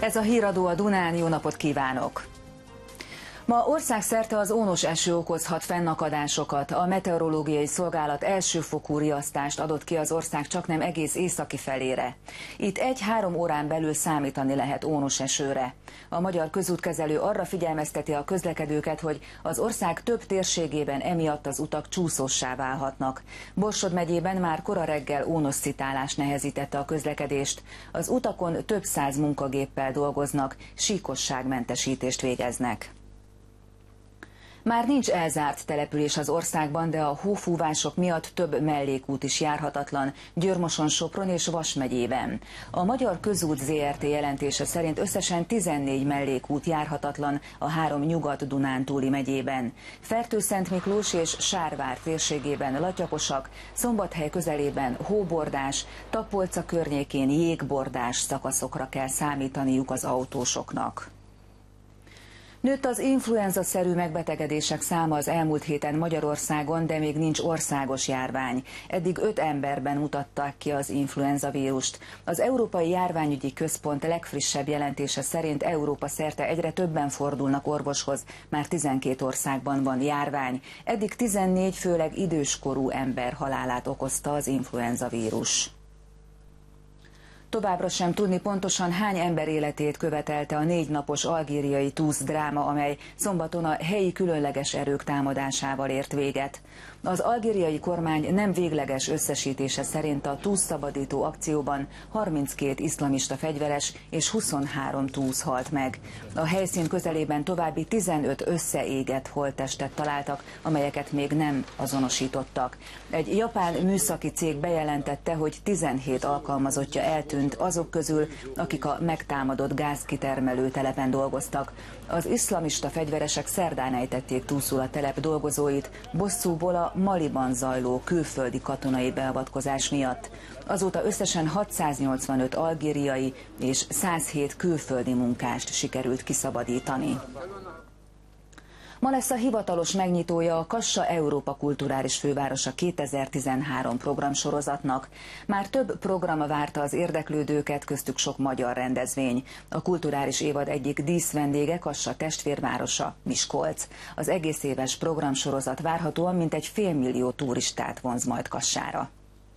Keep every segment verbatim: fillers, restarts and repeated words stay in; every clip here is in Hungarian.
Ez a híradó a Dunán, jó napot kívánok! Ma országszerte az ónos eső okozhat fennakadásokat. A meteorológiai szolgálat elsőfokú riasztást adott ki az ország csaknem egész északi felére. Itt egy-három órán belül számítani lehet ónos esőre. A Magyar Közútkezelő arra figyelmezteti a közlekedőket, hogy az ország több térségében emiatt az utak csúszóssá válhatnak. Borsod megyében már kora reggel ónosszitálás nehezítette a közlekedést. Az utakon több száz munkagéppel dolgoznak, síkosságmentesítést végeznek. Már nincs elzárt település az országban, de a hófúvások miatt több mellékút is járhatatlan Győr-Moson, Sopron és Vas megyében. A Magyar Közút zé er té jelentése szerint összesen tizennégy mellékút járhatatlan a három Nyugat-Dunántúli megyében. Fertőszentmiklós és Sárvár térségében latyakosak, Szombathely közelében hóbordás, Tapolca környékén jégbordás szakaszokra kell számítaniuk az autósoknak. Nőtt az influenza-szerű megbetegedések száma az elmúlt héten Magyarországon, de még nincs országos járvány. Eddig öt emberben mutatták ki az influenza vírust. Az Európai Járványügyi Központ legfrissebb jelentése szerint Európa szerte egyre többen fordulnak orvoshoz, már tizenkét országban van járvány. Eddig tizennégy főleg időskorú ember halálát okozta az influenza vírus. Továbbra sem tudni pontosan hány ember életét követelte a négy napos algériai túsz dráma, amely szombaton a helyi különleges erők támadásával ért véget. Az algériai kormány nem végleges összesítése szerint a túszszabadító akcióban harminckét iszlamista fegyveres és huszonhárom túsz halt meg. A helyszín közelében további tizenöt összeégett holttestet találtak, amelyeket még nem azonosítottak. Egy japán műszaki cég bejelentette, hogy tizenhét alkalmazottja eltűnt azok közül, akik a megtámadott gázkitermelő telepen dolgoztak. Az iszlamista fegyveresek szerdán ejtették túlszul a telep dolgozóit, bosszúból a Maliban zajló külföldi katonai beavatkozás miatt. Azóta összesen hatszáznyolcvanöt algériai és százhét külföldi munkást sikerült kiszabadítani. Ma lesz a hivatalos megnyitója a Kassa Európa Kulturális Fővárosa kétezer-tizenhárom programsorozatnak. Már több program várta az érdeklődőket, köztük sok magyar rendezvény. A kulturális évad egyik díszvendége Kassa testvérvárosa, Miskolc. Az egész éves programsorozat várhatóan mintegy félmillió turistát vonz majd Kassára.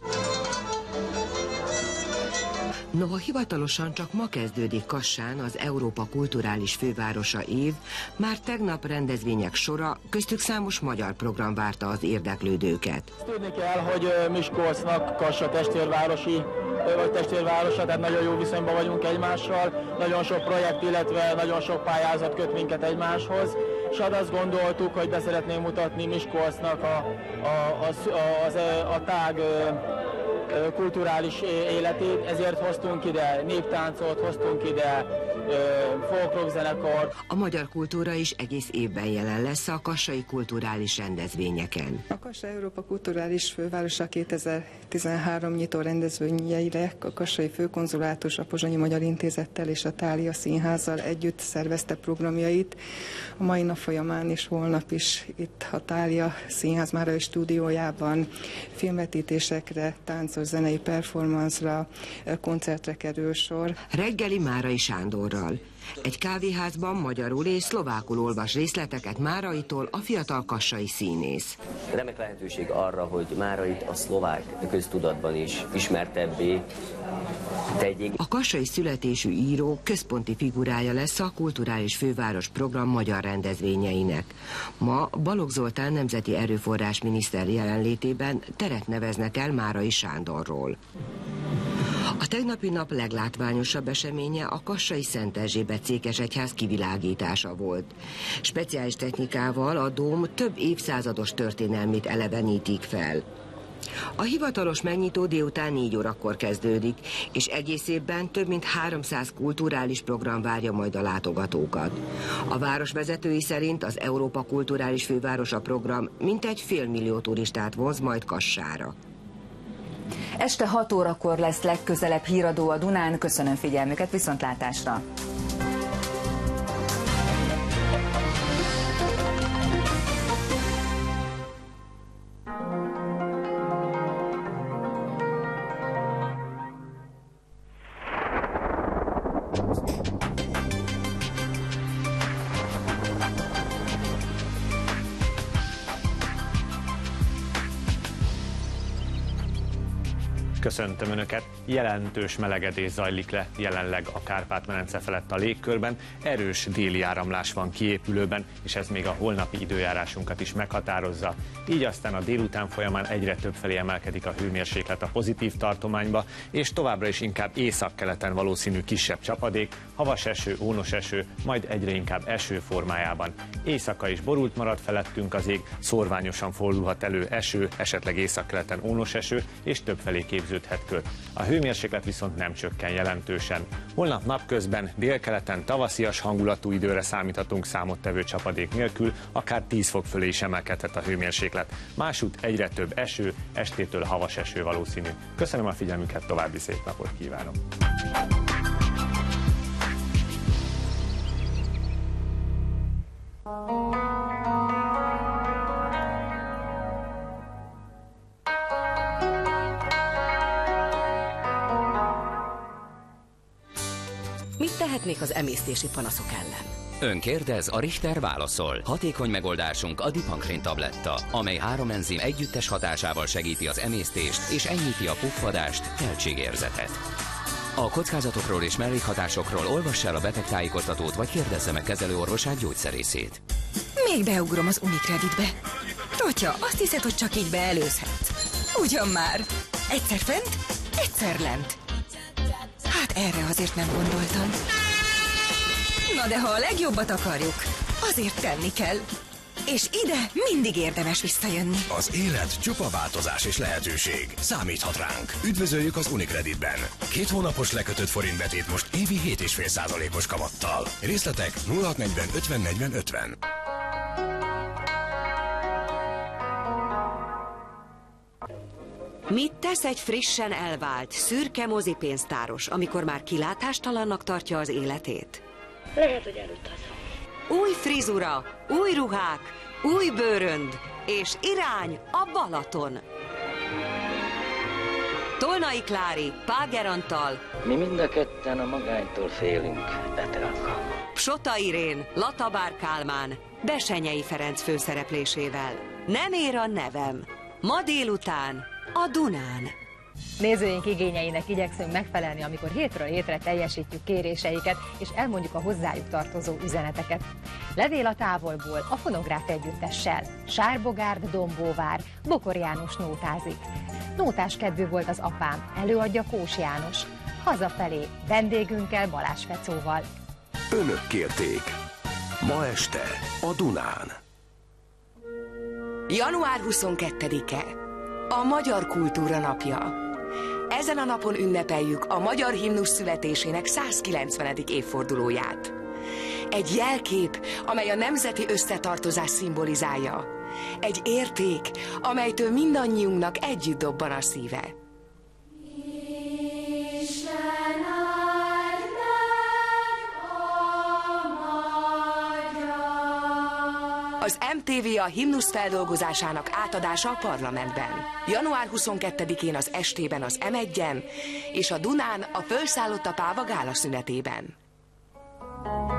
Noha hivatalosan csak ma kezdődik Kassán az Európa Kulturális Fővárosa év, már tegnap rendezvények sora, köztük számos magyar program várta az érdeklődőket. Tudni kell, hogy Miskolcnak Kassa testvérvárosi, vagy testvérvárosa, tehát nagyon jó viszonyban vagyunk egymással, nagyon sok projekt, illetve nagyon sok pályázat köt minket egymáshoz, és azt gondoltuk, hogy be szeretnénk mutatni Miskolcnak a, a, a, a, a tág kulturális életét, ezért hoztunk ide néptáncot, hoztunk ide folkrock zenekart. A magyar kultúra is egész évben jelen lesz a kassai kulturális rendezvényeken. A Kassa Európa Kulturális Fővárosa kétezer-tizenhárom nyitó rendezvényeire a kassai főkonzulátus a Pozsonyi Magyar Intézettel és a Thália Színházzal együtt szervezte programjait. A mai nap folyamán és holnap is itt a Thália Színház Márai stúdiójában filmvetítésekre, táncos zenei performance-ra, koncertre kerül sor. Reggeli Márai Sándorral. Egy kávéházban magyarul és szlovákul olvas részleteket Máraitól a fiatal kassai színész. Remek lehetőség arra, hogy Márait a szlovák köztudatban is ismertebbé tegyék. A kassai születésű író központi figurája lesz a Kulturális Főváros program magyar rendezvényeinek. Ma Balogh Zoltán nemzeti erőforrás miniszter jelenlétében teret neveznek el Márai Sándorról. A tegnapi nap leglátványosabb eseménye a kassai Szent Erzsébet székesegyház kivilágítása volt. Speciális technikával a dóm több évszázados történelmét elevenítik fel. A hivatalos megnyitó délután négy órakor kezdődik, és egész évben több mint háromszáz kulturális program várja majd a látogatókat. A város vezetői szerint az Európa Kulturális Fővárosa program mintegy félmillió turistát vonz majd Kassára. Este hat órakor lesz legközelebb híradó a Dunán. Köszönöm figyelmüket, viszontlátásra! Köszöntöm Önöket! Jelentős melegedés zajlik le jelenleg a Kárpát-medence felett a légkörben. Erős déli áramlás van kiépülőben, és ez még a holnapi időjárásunkat is meghatározza. Így aztán a délután folyamán egyre többfelé emelkedik a hőmérséklet a pozitív tartományba, és továbbra is inkább északkeleten valószínű kisebb csapadék, havas eső, ónos eső, majd egyre inkább eső formájában. Éjszaka is borult marad felettünk az ég, szórványosan fordulhat elő eső, esetleg északkeleten ónos eső, és többfelé képződhet köd. A hőmérséklet viszont nem csökken jelentősen. Holnap napközben délkeleten tavaszias hangulatú időre számíthatunk számottevő csapadék nélkül, akár tíz fok fölé is emelkedhet a hőmérséklet. Másút egyre több eső, estétől havas eső valószínű. Köszönöm a figyelmüket, további szép napot kívánok! Mit tehetnék az emésztési panaszok ellen? Ön kérdez, a Richter válaszol. Hatékony megoldásunk a Dipankrin tabletta, amely három enzim együttes hatásával segíti az emésztést és enyhíti a puffadást, teltségérzetet. A kockázatokról és mellékhatásokról olvass el a betegtájékoztatót, vagy kérdezze meg kezelőorvosát, gyógyszerészét. Még beugrom az Unicreditbe. Totya, azt hiszed, hogy csak így beelőzhetsz? Ugyan már. Egyszer fent, egyszer lent. Hát erre azért nem gondoltam. Na de ha a legjobbat akarjuk, azért tenni kell. És ide mindig érdemes visszajönni. Az élet csupa változás és lehetőség. Számíthat ránk. Üdvözöljük az Unicreditben. Két hónapos lekötött forintbetét most évi hét egész öt százalékos kamattal. Részletek nulla hat negyven ötven negyven ötven. Mit tesz egy frissen elvált, szürke mozipénztáros, amikor már kilátástalannak tartja az életét? Lehet, hogy elutazom. Új frizura, új ruhák, új bőrönd, és irány a Balaton. Tolnai Klári, Páger Antal. Mi mind a ketten a magánytól félünk, Etelka. Psota Irén, Latabár Kálmán, Besenyei Ferenc főszereplésével. Nem ér a nevem. Ma délután a Dunán. Nézőink igényeinek igyekszünk megfelelni, amikor hétről hétre teljesítjük kéréseiket, és elmondjuk a hozzájuk tartozó üzeneteket. Levél a távolból, a Fonográf együttessel. Sárbogárd Dombóvár, Bokor János nótázik. Nótás kedvű volt az apám, előadja Kós János. Hazafelé, vendégünkkel, Balázs Fecóval. Önök kérték. Ma este a Dunán. január huszonkettedike. A Magyar Kultúra Napja. Ezen a napon ünnepeljük a magyar himnusz születésének százkilencvenedik évfordulóját. Egy jelkép, amely a nemzeti összetartozás szimbolizálja. Egy érték, amelytől mindannyiunknak együtt dobban a szíve. Az em té vé a himnusz feldolgozásának átadása a parlamentben. január huszonkettedikén az estében az em egyen, és a Dunán a Fölszállott a Páva gála szünetében.